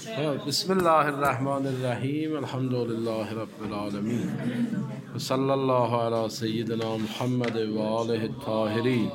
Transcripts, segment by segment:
بسم الله الرحمن الرحیم. الحمد لله رب العالمین و صلی الله علی سیدنا محمد و آله الطاهرین.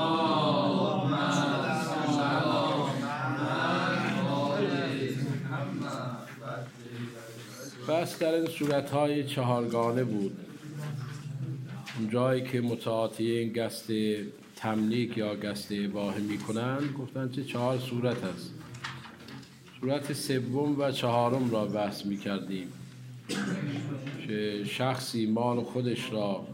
بس در این صورتهای چهارگانه بود. اون جایی که متعاطیین قصد تملیک یا قصد اباحه می کنند گفتن چه 4 صورت است. صورت سوم و چهارم را بحث می کردیم که شخصی مال خودش را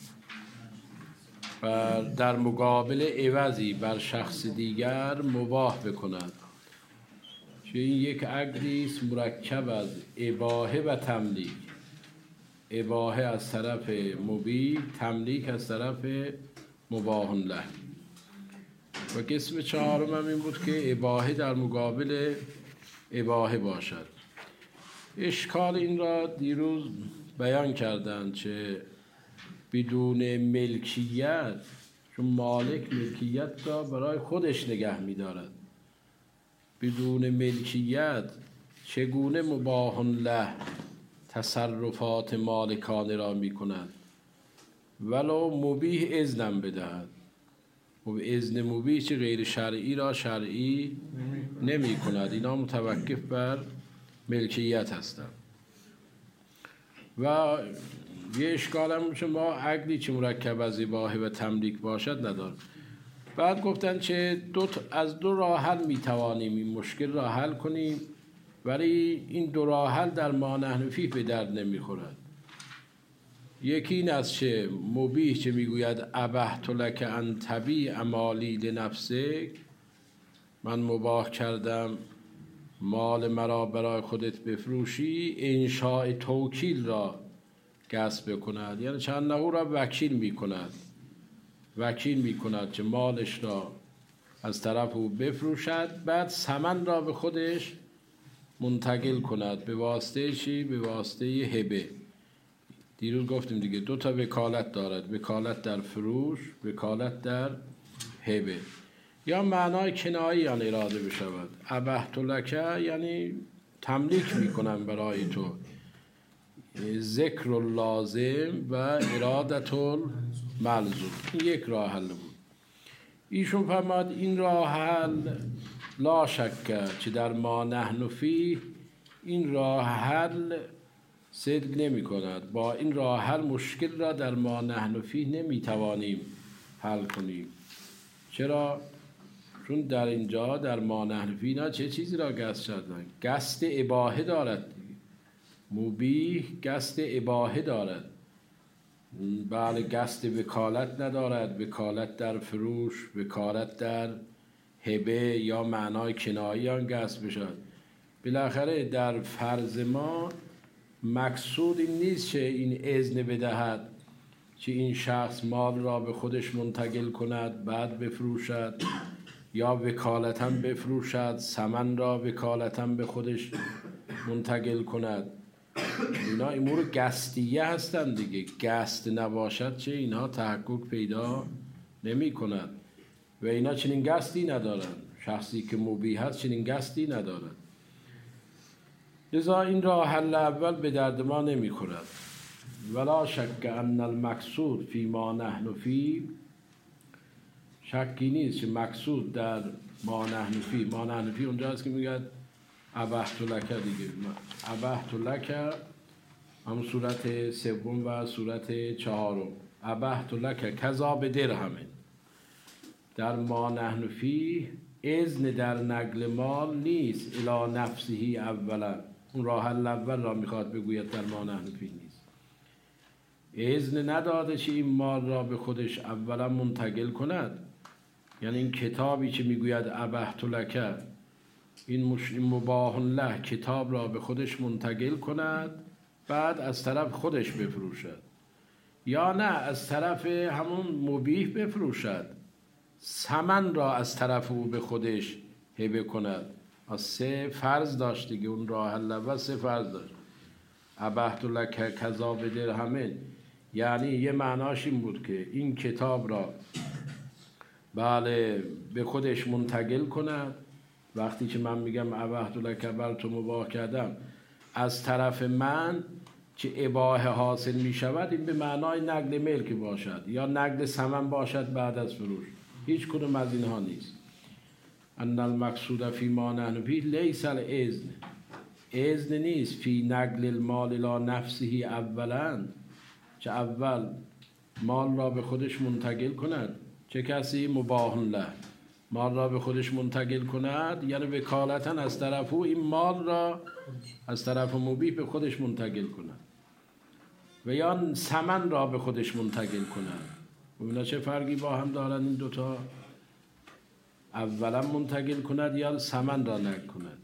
در مقابل عوضی بر شخص دیگر مباح بکند، که این یک عقدی است مرکب از اباحه و تملیک. اباحه از طرف مبیح، تملیک از طرف مباح له. و قسم چهارم هم این بود که اباحه در مقابل اباحه باشد. اشکال این را دیروز بیان کردند که بدون ملکیت، چون مالک ملکیت را برای خودش نگه می دارد، بدون ملکیت چگونه مباح له تصرفات مالکانه را می کند ولو مبیح اذنم بدهد. و اذن مبیح چه غیر شرعی را شرعی نمی کند. اینا متوقف بر ملکیت هستند. و یه اشکال هم که ما عقلی چه مرکب از اباحه و تملیک باشد نداریم. بعد گفتن چه از دو راه حل می توانیم این مشکل را حل کنیم، ولی این دو راه حل در ما نحن فیه به درد نمی خورد. یکی این است که مبیح چه میگوید ابحت لک ان تبیع مالی لنفسک، من مباح کردم مال مرا برای خودت بفروشی، انشاء توکیل را قصد بکند، یعنی چند او را وکیل می کند که مالش را از طرف او بفروشد، بعد ثمن را به خودش منتقل کند. به واسطه چی؟ به واسطه هبه. دیروز گفتیم دیگه 2 تا وکالت دارد: وکالت در فروش، وکالت در هبه. یا معنای کنایی آن اراده بشود. ابحت لک یعنی تملیک میکنم برای تو، ذکر اللازم و ارادت الملزوم. این یک راه حل بود. ایشون فرماد این راه حل لا شک که در ما نحن فیه این راه حل صدق نمی کند. با این راه حل مشکل را در ما نحن فیه نمی توانیم حل کنیم. چرا؟ چون در اینجا در ما نحن فیه نه چه چیزی را قصد شدن؟ قصد اباحه دارد. مبیح قصد اباحه دارد. بله، قصد وکالت ندارد. وکالت در فروش، وکالت در هبه یا معنای کنایی آن قصد بشد. بالاخره در فرض ما مقصود این نیست که این اذن بدهد که این شخص مال را به خودش منتقل کند بعد بفروشد، یا وکالتاً بفروشد ثمن را وکالتاً به خودش منتقل کند. اینا امور قصدیه هستند دیگه. قصد نباشد چه اینها تحقق پیدا نمی کند و اینا چنین قصدی ندارند. شخصی که مبیح هست چنین قصدی ندارد. لذا این راه حل اول به درد ما نمی خورد. ولا شک ان المقصود فی ما نحن فیه، شکی نیست که مقصود در ما نحن فیه اونجا هست که میگه ابحت لک دیگه. ابحت لک هم صورت سوم و صورت چهارم. ابحت لک کذا به درهمه. در ما نحن فیه اذن در نقل مال نیست الی نفسه اولا. اون راه حل اول را میخواد بگوید در ما نحن فیه نیست. اذن نداده که این مال را به خودش اولا منتقل کند. یعنی این کتابی که میگوید ابحت لک، این مباح له کتاب را به خودش منتقل کند بعد از طرف خودش بفروشد، یا نه از طرف همون مبیح بفروشد، ثمن را از طرف او به خودش هبه کند. از 3 فرض داشت دیگه. اون راه حل اول 3 فرض داشت. ابحت لک کذا به درهمه، یعنی یه معناش این بود که این کتاب را بله به خودش منتقل کند، وقتی که من میگم ابحت لک بل تو مباح کردم، از طرف من که اباحه حاصل میشود، این به معنای نقل ملک باشد یا نقل ثمن باشد بعد از فروش. هیچ کدوم از اینها نیست. ان المقصود فی ما نحن فیه لیس الاذن، اذن نیست فی نقل المال الی نفسه اولا، چه اول مال را به خودش منتقل کند. چه کسی؟ مباح له، مال را به خودش منتقل کند، یعنی وکالتا از طرف او این مال را از طرف مبیح به خودش منتقل کند، و یا ثمن را به خودش منتقل کند. ببینا چه فرقی با هم دارن این دوتا؟ اولا منتقل کند یا ثمن را نقل کند.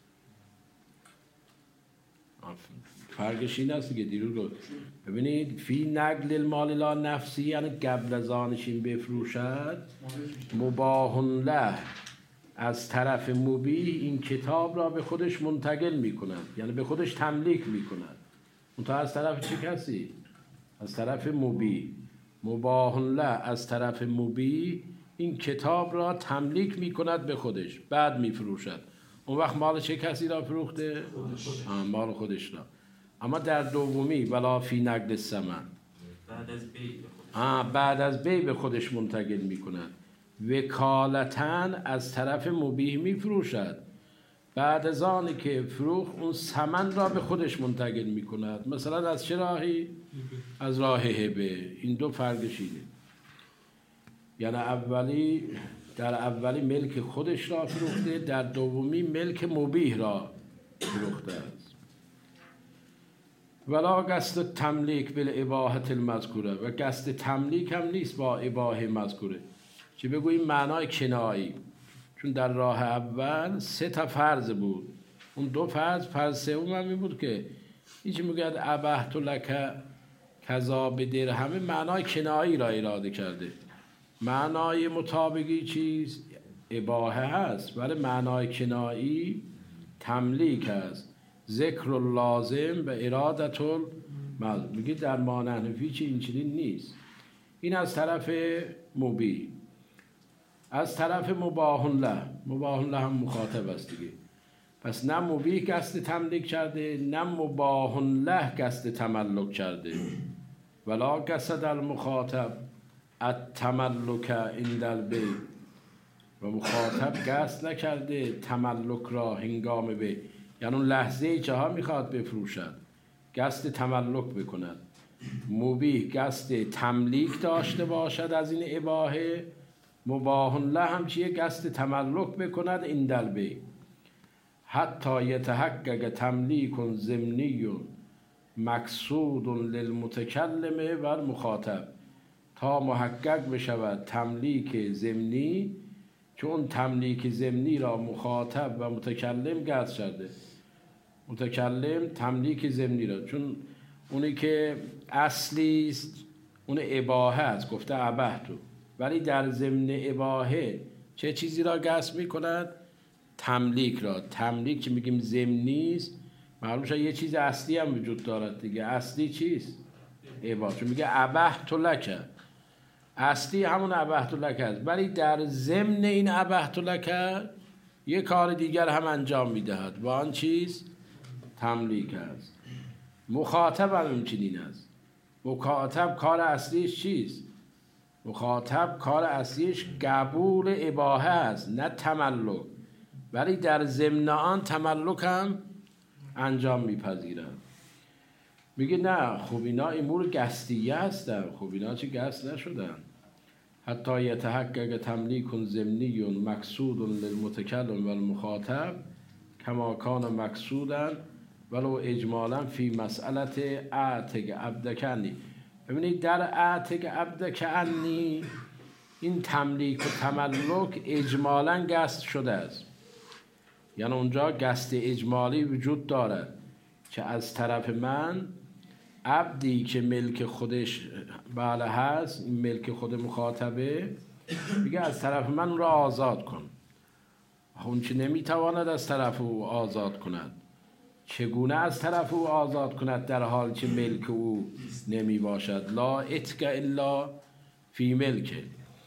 فرقش این است که دیروز رو ببینید، فی نقل المال لا نفسی، یعنی قبل از آنش این بفروشد، مباح له، از طرف مبیح این کتاب را به خودش منتقل می کند، یعنی به خودش تملیک می کند. اون از طرف چه کسی؟ از طرف مبیح. مباح له، از طرف مبیح این کتاب را تملیک می کند به خودش، بعد می فروشد. اون وقت مال چه کسی را فروخته؟ مال خودش را. اما در دومی ولا فی نقل الثمن، بعد از بی به خودش منتقل می کند. وکالتاً از طرف مبیح می فروشد، بعد از آنی که فروخ اون ثمن را به خودش منتقل می کند. مثلا از چه راهی؟ از راه هبه. این دو فرقش اینه، یعنی در اولی ملک خودش را فروخته، در دومی ملک مبیح را فروخته است. ولا قصد تملیک بالاباحة المذکوره، و قصد تملیک هم نیست با اباحه مذکوره، چه بگوییم معنای کنایی. چون در راه اول 3 تا فرض بود، اون 2 فرض سوم هم این بود که هیچ میگه ابحت لک کذا به درهم، معنای کنایی را اراده کرده. معنای مطابقی چیز؟ اباحه هست، ولی معنای کنایی تملیک هست. ذکر لازم و ارادت میگه در ما نحن فیه چی این چنین نیست. این از طرف مبیح. از طرف مباح له، مباح له هم مخاطب است دیگه. پس نه مبیح قصد تملیک کرده، نه مباح له قصد تملک کرده. ولا قصد المخاطب التملک عند البیع، و مخاطب قصد نکرده تملک را هنگام بیع، یعنی اون لحظه که ها میخواد بفروشد قصد تملک بکند. مبیح قصد تملیک داشته باشد از این اباحه، مباح له هم چیه؟ قصد تملک بکند عند البیع. حتی یتحقق تملیک ضمنی مقصود للمتکلم و المخاطب، تا محقق بشود تملیک ضمنی، چون تملیک ضمنی را مخاطب و متکلم قصد کرده. متکلم تملیک ضمنی را، چون اونی که اصلی است اون اباحه است، گفته ابحتو، ولی در ضمن اباحه چه چیزی را قصد میکند؟ تملیک را. تملیک که میگیم ضمنی است، معلوم شد یه چیز اصلی هم وجود دارد دیگه. اصلی چیست؟ اباحه. چون میگه ابحت لک، اصلی همون ابحت لک است، ولی در ضمن این ابحت لک یه کار دیگر هم انجام میدهد و آن چیز تملیک است. مخاطب هم همچنین است. مخاطب کار اصلیش چیست؟ مخاطب کار اصلیش قبول اباحه است، نه تملک، ولی در ضمن آن تملک هم انجام میپذیرند. میگه نه، خب اینا امور قصدیه هستن، خب اینا چه قصد نشدن. حتی یتحقق تملیک ضمنی مقصود للمتکلم و المخاطب کما کان مقصودا ولو اجمالا فی مسئلت اعتق عبدک عنی. ببینید در اعتق عبدک عنی این تملیک و تملک اجمالا قصد شده است، یعنی اونجا قصد اجمالی وجود دارد که از طرف من عبدی که ملک خودش بله هست، این ملک خود مخاطبه، میگه از طرف من اون را آزاد کن. اون چه نمیتواند از طرف او آزاد کند، چگونه از طرف او آزاد کند در حال که ملک او نمی باشد؟ لا اتق الا فی ملکه.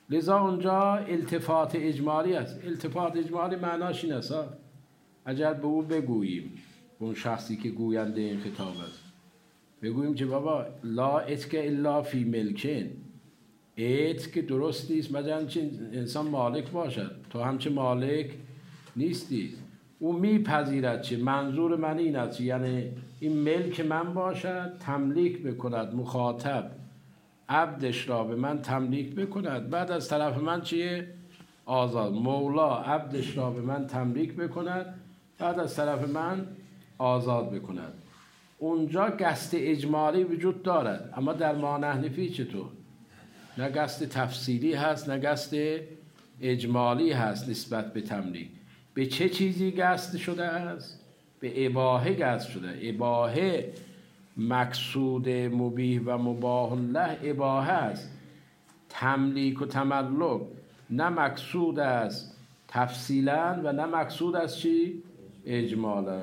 لذا اونجا التفات اجمالی است. التفات اجمالی معناش این است اگر به او بگوییم، اون شخصی که گوینده این خطاب است، بگوییم که بابا لا اتک الا فی ملکن، اتک درست نیست مگر چه انسان مالک باشد، تو همچه مالک نیستی. او میپذیرد چه منظور من این است، یعنی این ملک من باشد، تملیک بکند مخاطب عبدش را به من تملیک بکند، بعد از طرف من چیه؟ آزاد. مولا عبدش را به من تملیک بکند، بعد از طرف من آزاد بکند. اونجا قصد اجمالی وجود دارد، اما در ما نحنفی چطور؟ نه قصد تفصیلی هست نه قصد اجمالی هست نسبت به تملیک. به چه چیزی قصد شده است؟ به اباحه قصد شده. اباحه مقصود مبیح و مباح له اباحه است. تملیک و تملک نه مقصود است تفصیلا و نه مقصود است چی؟ اجمالا.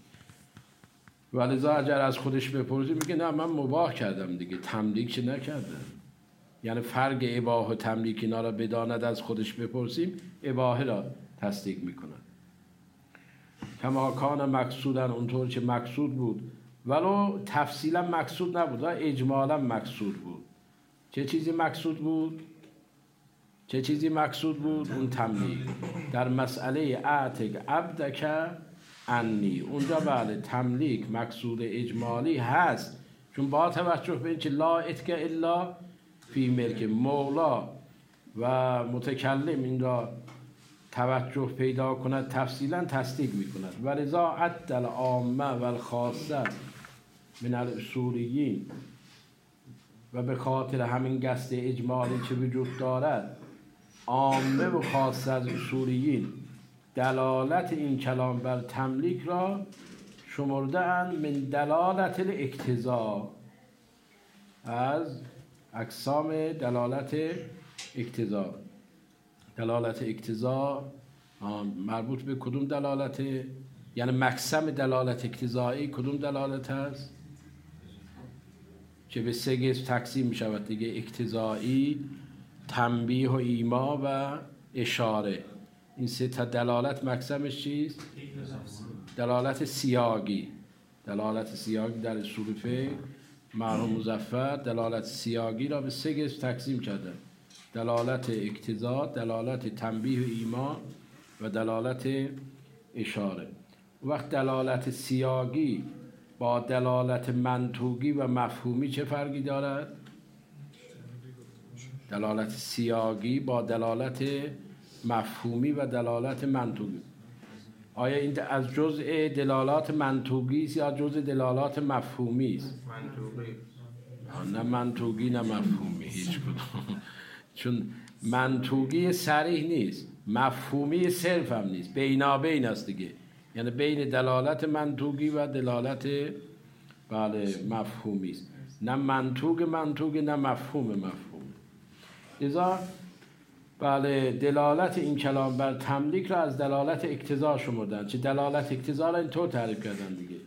ولذا اگر از خودش بپرسی میگه نه من مباح کردم دیگه، تملیک چه نکردم. یعنی فرق اباحه و تملیک اینا را بداند از خودش بپرسیم، اباحه را تصدیق میکنند. کما کان مقصودن، اونطور که مقصود بود ولو تفصیلا مقصود نبود، اجمالا مقصود بود. چه چیزی مقصود بود؟ چه چیزی مقصود بود؟ اون تملیک. در مسئله اعتق عبدک عنی، اونجا بله تملیک مقصود اجمالی هست، چون با توجه به اینکه لا اتک الا فی ملک، مولا و متکلم این را توجه پیدا کند تفصیلا تصدیق می کند. ولذا عدل عامه و الخاصه من الاصولیین، و به خاطر همین قصد اجمالی که وجود دارد عامه و خاصه از اصولیین دلالت این کلام بر تملیک را شمرده اند من دلالت الاقتضا، از اقسام دلالت اقتضا. دلالت اقتضا مربوط به کدوم دلالت؟ یعنی مقسم دلالت اقتضایی کدوم دلالت هست؟ که به سه قسم تقسیم می شود دیگه، اقتضایی، تنبیه و ایما و اشاره. این سه تا دلالت مقسمش چیست؟ دلالت سیاقی. دلالت سیاقی در اصول فقه مرحوم مظفر دلالت سیاقی را به سه قسم تقسیم کرده: دلالت اقتضا، دلالت تنبیه و ایما و دلالت اشاره. وقت دلالت سیاقی با دلالت منطوقی و مفهومی چه فرقی دارد؟ دلالت سیاقی با دلالت مفهومی و دلالت منطوقی، آیا این از جزء دلالات منطوقی است یا جزء دلالات مفهومی است؟ منطوقی. نه منطوقی نه مفهومی، هیچ کدوم. چون منطوقی صریح نیست، مفهومی صرف هم نیست، بینابین است دیگه، یعنی بین دلالت منطوقی و دلالت بله مفهومی است. نه منطوق نه مفهوم. لذا بله دلالت این کلام بر تملیک را از دلالت اقتضا شمردن. چه دلالت اقتضا را اینطور تعریف کردن دیگه: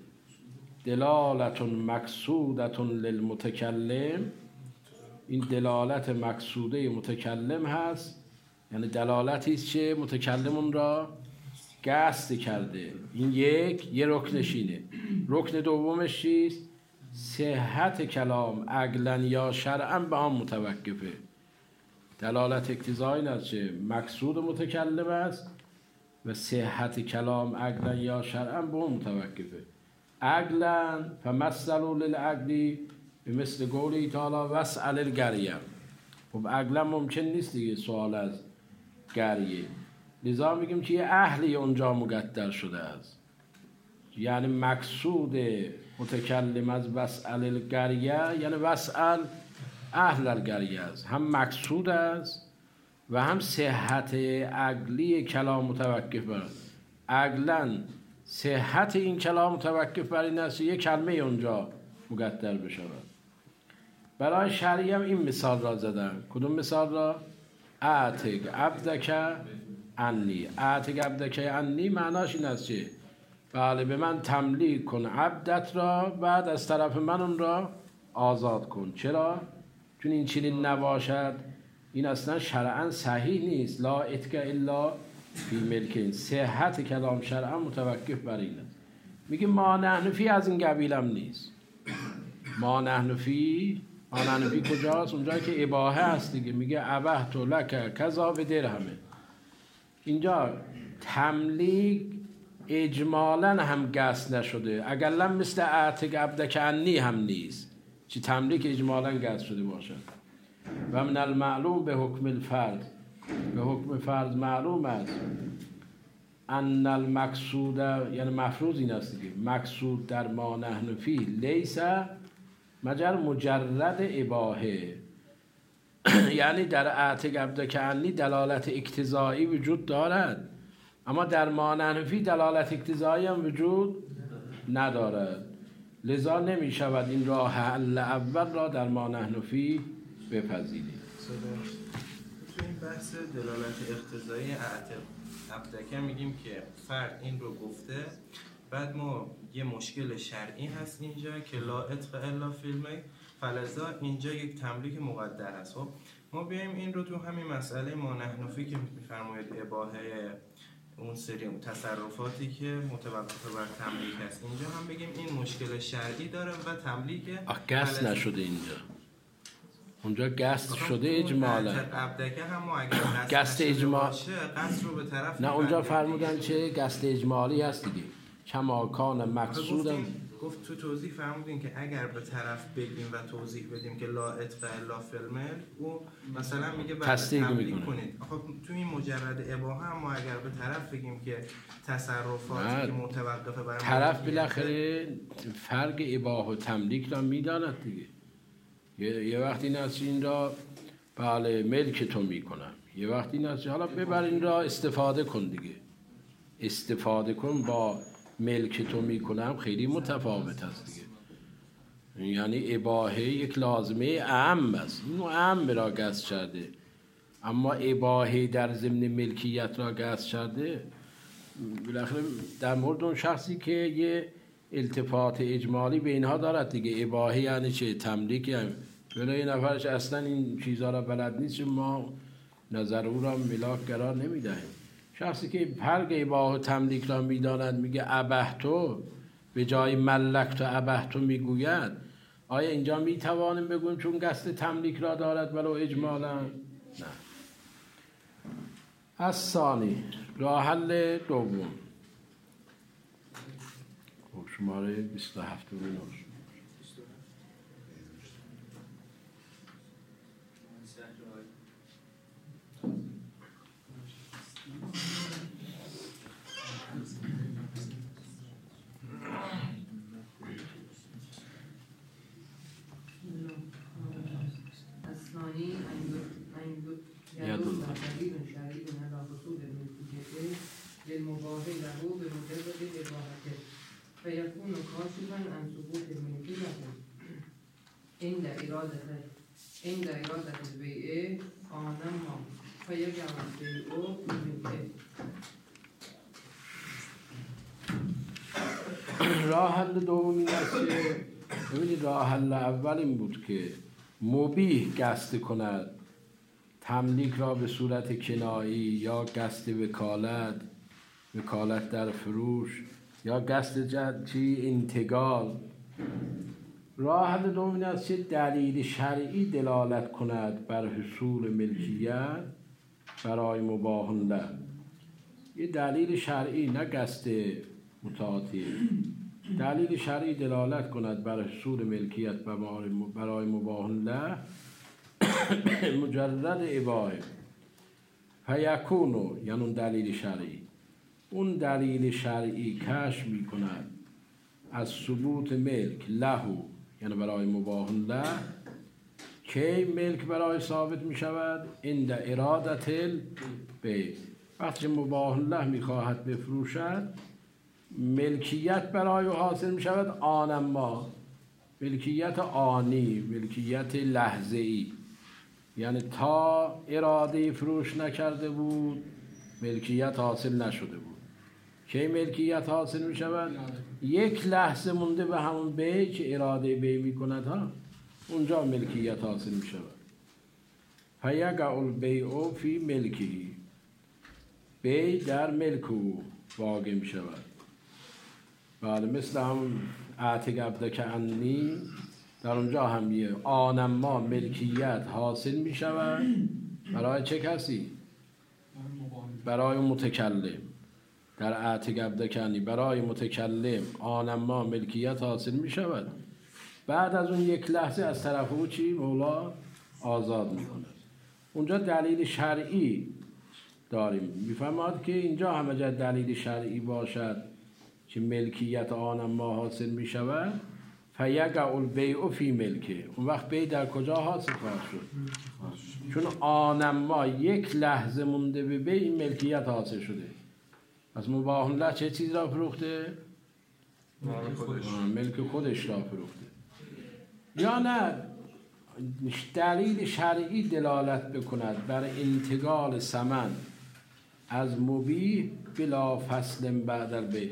دلالت مقصودت للمتکلم، این دلالت مقصوده متکلم هست، یعنی دلالتی است که متکلم اون را قصد کرده. این یه رکنش اینه. رکن دومش چیست؟ صحت کلام عقلا یا شرعا به آن متوقفه. دلالت اقتضایی این است که مقصود متکلم است و صحت کلام عقلا یا شرعا به اون متوقفه. عقلا فمثلوا للعقلی مثل قوله تعالی واسأل القریه. خب عقلا ممکن نیست دیگه سوال از قریه، لذا میگیم که یه اهلی اونجا مقدر شده است. یعنی مقصود متکلم از واسأل القریه یعنی واسأل اهل القریه است، هم مقصود است و هم صحت عقلی کلام متوقف بر عقلا. صحت این کلام متوقف بر این است یک کلمه اونجا مقدر بشود. برای شرعی هم این مثال را زدن. کدوم مثال را؟ اعتق عبدک عنی. اعتق عبدک عنی معناش این است که بله به من تملیک کن عبدت را، بعد از طرف من اون را آزاد کن. چرا؟ چون این چنین نباشد این اصلا شرعا صحیح نیست. لا اتک الا فی ملکین. صحت کلام شرعا متوقف بر این است. میگه ما نحن فی از این قبیلم نیست. ما نحن فی کجاست؟ اونجا که اباحه هست دیگه. میگه ابحت لک کذا به درهمه. اینجا تملیک اجمالا هم قصد نشده، اگرم مثل اعتق عبدک عنی هم نیست چی تملیک اجمالا قصد شده باشد. و من المعلوم به حکم الفرد، به حکم فرض معلوم است ان المقصود، یعنی مفروض این است دیگه، مقصود در ما نحن فی لیس مجرد اباحه. یعنی در اعتق عبدک عنی دلالت اقتضایی وجود دارد، اما در ما نحن فی دلالت اقتضایی هم وجود ندارد. لذا نمی شود این راه حل اول را در ما نحن فی بپذیریم. تو این بحث دلالت اقتضایی اعتق عبدک میگیم که فرد این رو گفته، بعد ما یه مشکل شرعی هست اینجا که لا اتق الا فی الملک، فلذا اینجا یک تملیک مقدر هست. خب ما بیایم این رو تو همین مسئله ما نحن فی که میفرمایید اباحه اون سری تصرفاتی که متوقف بر تملیک هست، اینجا هم بگیم این مشکل شرعی داره و تملیک قصد نشده اینجا. اونجا قصد شده اجمالا. عبدکه هم ما اگر قصد اجمال قصد رو به طرف نه، اونجا فرمودن چه قصد اجمالی هست دیگه. کما کان مقصودم گفت تو توضیح فرمودین که اگر به طرف بگیم و توضیح بدیم که لا اتق الا فی الملک، او مثلا میگه تصدیق کنید. خب تو این مجرد اباحه هم ما اگر به طرف بگیم که تصرفاتی که متوقفه بر طرف بالاخره فرق اباحه و تملیک را میداند دیگه. یه وقتی این است این را بله ملک تو میکنم، یه وقتی این است حالا ببر این را استفاده کن دیگه. استفاده کن با ملک تو میکنم خیلی متفاوت است دیگه. یعنی اباحه یک لازمه اعم است، اینو اعم را قصد کرده، اما اباحه در ضمن ملکیت را قصد کرده. بالاخره در مورد اون شخصی که یه التفات اجمالی به اینها دارد دیگه. اباحه یعنی چه؟ تملیک. یعنی یه نفرش اصلا این چیزها را بلد نیست، ما نظر او را ملاک قرار نمیدهیم. شخصی که فرق اباحه و تملیک را میداند میگه ابحتو به جای ملکتو ابحتو میگوید، آیا اینجا میتوانیم بگویم چون قصد تملیک را دارد ولو اجمالا؟ نه. از ثانی راه حل دوم، شماره 27 بینوش. للمباح له بمجرد إباحته فيكون كاشفا عن ثبوت الملك له عند إرادة البيع آنما فيجعل البيع ملكه. راه حل دومی است که ببینید راه حل اول این بود که مبیح قصد کند تملیک را به صورت کنایی، یا قصد وکالت در فروش، یا قصد انتقال. راه حل دوم این است که دلیل شرعی دلالت کند بر حصول ملکیت برای مباح له. یه دلیل شرعی، نه قصد متعاطی. دلیل شرعی دلالت کند بر حصول ملکیت برای مباح له مجرد اباحه. فیکونو یعنی اون دلیل شرعی، اون دلیل شرعی کشف می کند از ثبوت ملک لهو، یعنی برای مباح له. کی ملک برای ثابت می شود؟ عند ارادت البیع، وقتی مباح له می خواهد بفروشد ملکیت برای او حاصل می شود. آنما ملکیت آنی، ملکیت لحظه‌ای، یعنی تا اراده فروش نکرده بود ملکیت حاصل نشده بود. کی ملکیت حاصل می شود؟ یک لحظه مونده به همون بیع که اراده بیع می کند ها، اونجا ملکیت حاصل می شود. فیقع البیع فی ملکی، بیع در ملک او واقع می شود. بله، مثل هم اعتق عبدک عنی، در اونجا هم یه آنما ملکیت حاصل می شود برای چه کسی؟ برای متکلم. در اعتق عبدک عنی برای متکلم آنما ملکیت حاصل می شود، بعد از اون یک لحظه از طرف او چی؟ مولا آزاد می کند. اونجا دلیل شرعی داریم. میفهمد که اینجا همه جا دلیل شرعی باشد که ملکیت آنما حاصل می شود، فیقع البیع فی ملکه، اون وقت بیع در کجا حاصل خواهد شد؟ چون آنما یک لحظه مونده به بیع، این ملکیت حاصل شده. پس مباح له چه چیز را فروخته؟ ملک خودش را فروخته. یا نه دلیل شرعی دلالت بکند بر انتقال ثمن از مبیح بلا فصل بعد البیع،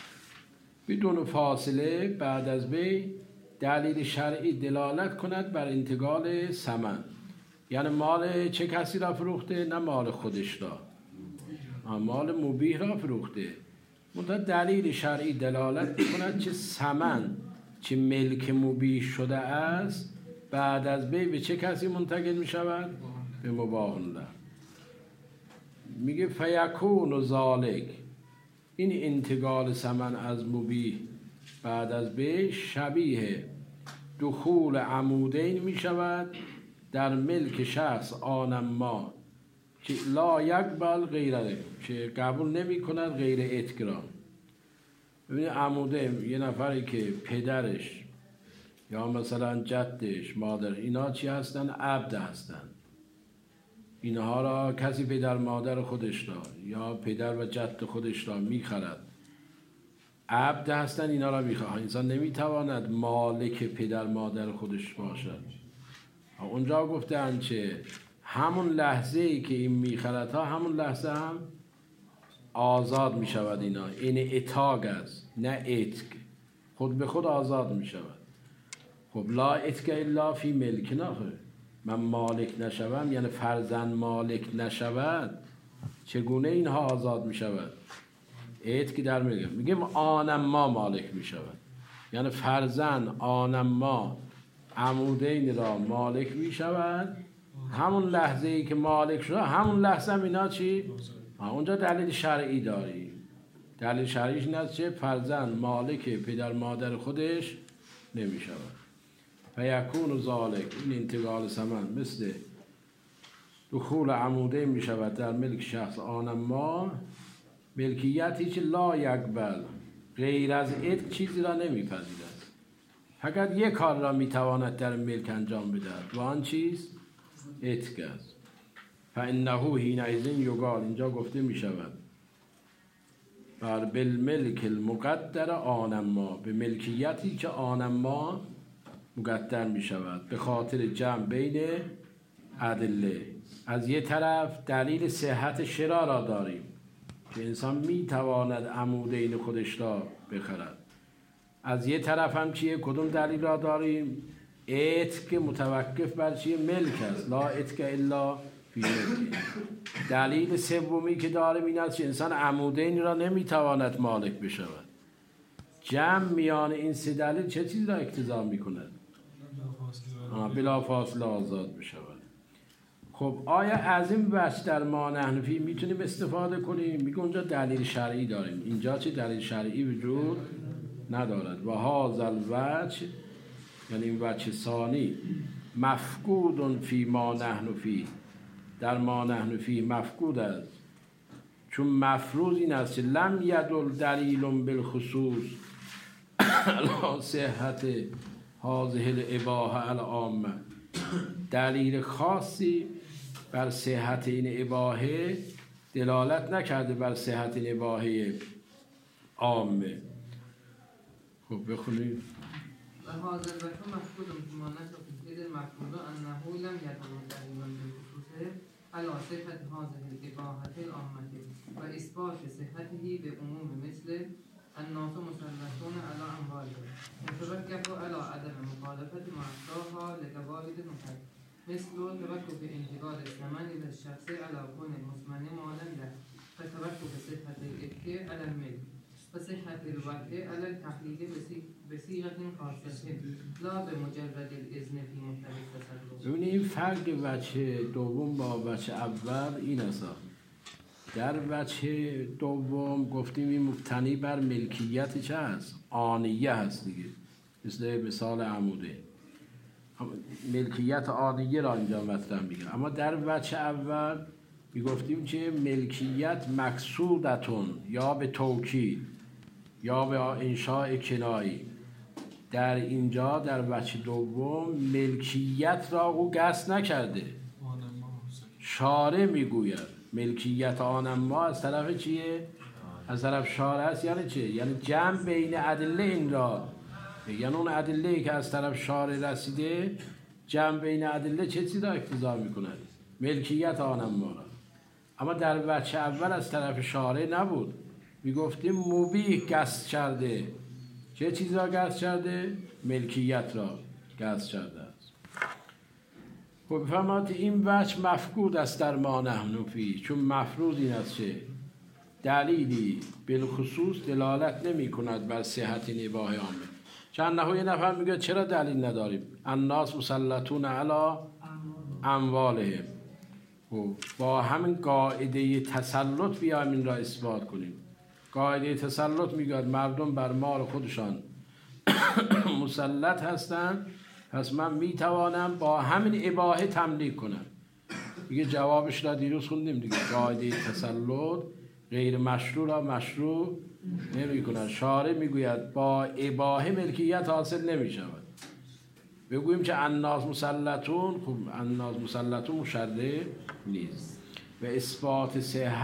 بدون فاصله بعد از بیع دلیل شرعی دلالت کند بر انتقال ثمن. یعنی مال چه کسی را فروخته؟ نه مال خودش را، مال مبیح را فروخته. منتها دلیل شرعی دلالت کند چه ثمن چه ملک مبیح شده است بعد از بیع به چه کسی منتقل می شود؟ به مباح له. میگه فیکون ذالک، این انتقال ثمن از مبیح بعد از بیع شبیه دخول عمودین می شود در ملک شخص آنما که لا یقبل غیره، که قبول نمی کند غیر عتق را. ببینید عمودین یه نفری که پدرش یا مثلا جدش مادر اینا چی هستن؟ عبد هستن. اینها را کسی پدر مادر خودش را یا پدر و جد خودش را میخرد، عبد هستن، اینا را میخواد. انسان نمیتواند مالک پدر مادر خودش باشد. اونجا گفتن چه همون لحظه ای که این میخرد ها همون لحظه هم آزاد میشود. اینا این اتاق است نه عتق، خود به خود آزاد میشود. خب لا عتق الا فی ملک، نه من مالک نشوم یعنی فرزند مالک نشود، چگونه اینها آزاد می شود؟ عتق در میگم آنما مالک می شود، یعنی فرزند آنما عمودین را مالک می شود. همون لحظه ای که مالک شد همون لحظه هم اینا چی؟ اونجا دلیل شرعی داریم. دلیل شرعیش این است چه؟ فرزند مالک پدر مادر خودش نمی شود. فیکون ذالک، این انتقال ثمن مثل دخول عموده می شود در ملک شخص آنما ملکیتی که لا یقبل غیر از عتق چیزی را نمی پذیرد، فقط یک کار را می تواند در ملک انجام بدهد و آن چیز عتق است. فانه حینئذ یقال، اینجا گفته می شود بر بالملک المقدر آنما، به ملکیتی که آنما مقدر می شود، به خاطر جمع بین ادله. از یه طرف دلیل صحت شرا را داریم که انسان می تواند عمودین خودش را بخرد. از یه طرف هم چیه؟ کدوم دلیل را داریم؟ عتق متوقف بر چیه؟ ملک است. لا عتق الا فی ملک. دلیل سومی که داریم این است که انسان عمودین را نمی تواند مالک بشود. جمع میان این سه دلیل چه چیز را اقتضا می کند؟ بلا فاصله آزاد بشود. خب آیا از این وجه در ما نحن فی میتونیم استفاده کنیم؟ میگه اونجا دلیل شرعی داریم، اینجا چه دلیل شرعی وجود ندارد. و هذا الوجه، یعنی این وجه ثانی، مفقود فی ما نحن فی، در ما نحن فی مفقود است، چون مفروض این است لم یدل دلیل بالخصوص علی صحت هذه الاباحه العامه، دلیل خاصی بر صحت این اباحه دلالت نکرده بر صحت این اباحه عامه. خب بخونید. و هذا الوجه مفقود فی ما نحن فی، اذ المفقود انه لم یدل دلیل بالخصوص علی صحت هذه الاباحه العامه و اثبات صحته به عموم مثل الناس مسلطون على اموالهم متوقف على عدم مخالفت ما افتاها لقواعد المكلف مثل توقف انتقال الثمن إلى الشخص على كون المثمن مالا له فتوقف صحة الإفك على الملك وصحة الوقت على التحليل بصيغة خاصة لا بمجرد الإذن في مطلق التصرف. ببینید فرق وجه دوم با وجه اول این است. در وجه دوم گفتیم این مبتنی بر ملکیت چه هست؟ آنیه هست دیگه، مثل مثال عموده ملکیت آنیه را اینجا مطرح میگه. اما در وجه اول میگفتیم که ملکیت مقصودتون یا به توکید یا به انشاء کنایی. در اینجا در وجه دوم ملکیت را او قصد نکرده، شارع میگوید ملکیت آن ما از طرف چیه؟ از طرف شارع است. یعنی چه؟ یعنی جمع بین ادله این را، یعنی اون ادله‌ای که از طرف شارع رسیده جمع بین ادله چه چیزا اقتضا میکند؟ ملکیت آن ما را. اما در وجه اول از طرف شارع نبود، میگفتیم مبیح قصد کرده. چه چیز را قصد کرده؟ ملکیت را قصد کرده است. خب فهمت این وجه مفقود است در ما نحن فیه، چون مفروض این است که دلیلی بالخصوص دلالت نمی کند بر صحت نباح عامه. چند نحوی نفر میگه چرا دلیل نداریم؟ الناس مسلطون علی اموالهم. با همین قاعده تسلط بیایم این را اثبات کنیم. قاعده تسلط میگه مردم بر مال خودشان مسلط هستند، پس من میتوانم با همین اباحه تملیک کنم. میگه جوابش را دیروز خوندیم دیگه، قاعده تسلط غیر مشروع را مشروع نمی کند. شارع میگوید با اباحه ملکیت حاصل نمی شود. بگوییم که الناس مسلطون، خب الناس مسلطون مشرع نیست. و اثبات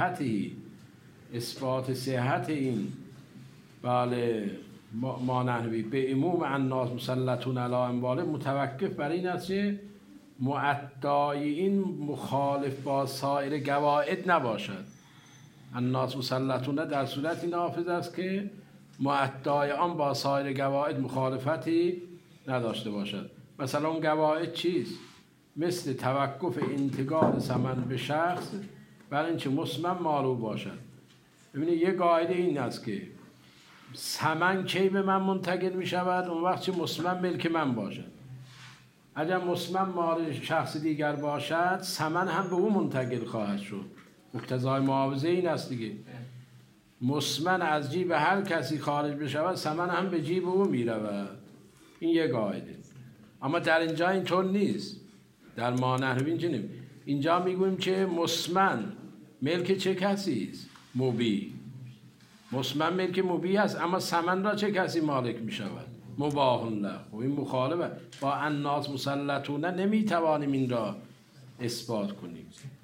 صحت این بله ما نحوی به عموم الناس مسلطون علی امواله متوقف بر این است که مؤدای این مخالف با سایر قواعد نباشد. الناس مسلطون در صورت این حافظ است که مؤدای آن با سایر قواعد مخالفتی نداشته باشد. مثلا اون قواعد چیست؟ مثل توقف انتقال ثمن به شخص برای اینکه مسمن معلوم باشد. ببینید یه قاعده این است که ثمن کی به من منتقل می شود؟ اون وقت که مسمن ملک من باشد. اگر مسمن مال شخص دیگر باشد ثمن هم به او منتقل خواهد شد. مقتضای معاوضه این است دیگه، مسمن از جیب هر کسی خارج بشود ثمن هم به جیب او می رود. این یه قاعده. اما در اینجا اینطور نیست. در ما نحوی اینجا اینجا میگوییم که مسمن ملک چه کسی است؟ مبیح. مسمن ملک مبیح است، اما ثمن را چه کسی مالک می شود؟ مباح له. و این مخالفه با الناس مسلطون نمیتوانیم این را اثبات کنیم.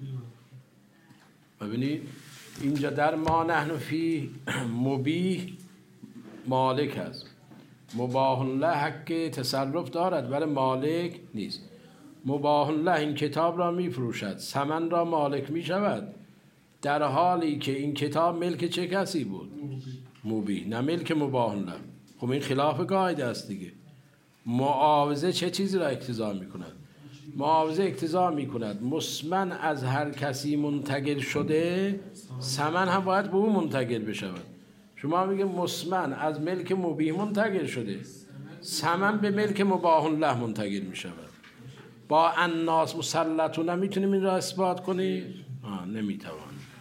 ببینید اینجا در ما نحن فی مبیح مالک است، مباح له حق تصرف دارد ولی مالک نیست. مباح له این کتاب را می فروشد، ثمن را مالک می شود، در حالی که این کتاب ملک چه کسی بود؟ مبیح، نه ملک مباح له. خب این خلاف قاعده است دیگه. معاوضه چه چیزی را اقتضا می کند؟ معاوضه اقتضا می کند مسمن از هر کسی منتقل شده ثمن هم باید به او منتقل بشود. شما میگه مسمن از ملک مبیح منتقل شده، ثمن به ملک مباح له منتقل می شود. با الناس مسلطون نمیتونیم این را اثبات کنیم؟ نمیتوانیم.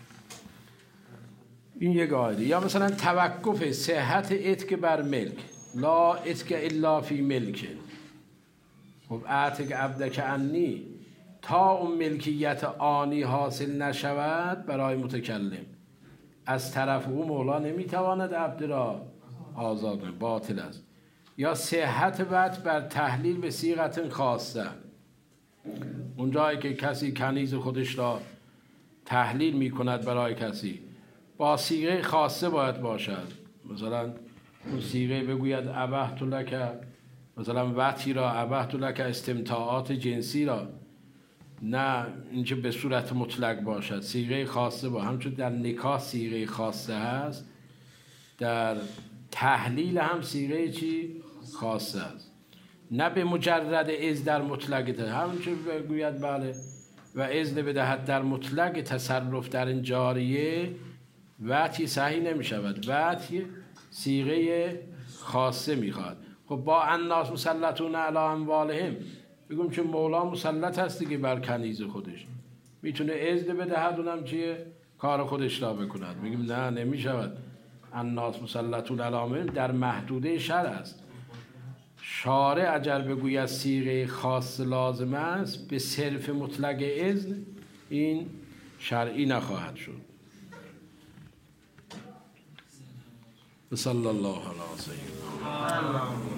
این یک قاعده. یا مثلا توقف صحت اتک بر ملک، لا اتک الا فی ملک. خب اعتق عبدک عنی، تا اون ملکیت آنی حاصل نشود برای متکلم از طرف او مولا نمیتواند عبد را آزاد کنه، باطل است. یا صحت وعد بر تحلیل به صیغت خاصه، اون جایی که کسی کنیز خودش را تحلیل میکند برای کسی با صیغه خاصه باید باشد. مثلا اون صیغه بگوید ابحت لک، مثلا وطی را ابحت لک، استمتاعات جنسی را، نه اینکه به صورت مطلق باشد، صیغه خاصه با. همچون در نکاح صیغه خاصه هست، در تحلیل هم صیغه چی؟ خاصه است. نه به مجرد اذن در مطلق همونجور بگوید بله و اذن بدهد در مطلق تصرف در این جاریه وطی صحیح نمی شود، وطی صیغه خاصه می خواهد. خب با الناس مسلطون علی اموالهم بگم که مولا مسلط هست دیگه بر کنیز خودش، میتونه اذن بدهد اونم چیه کار خودش را بکند. میگیم نه نمی شود. الناس مسلطون علی اموالهم در محدوده شرع است. شارع اگر بگوید صیغه خاص لازم است به صرف مطلق اذن این شرعی نخواهد شد. صلی الله علیه و سلم.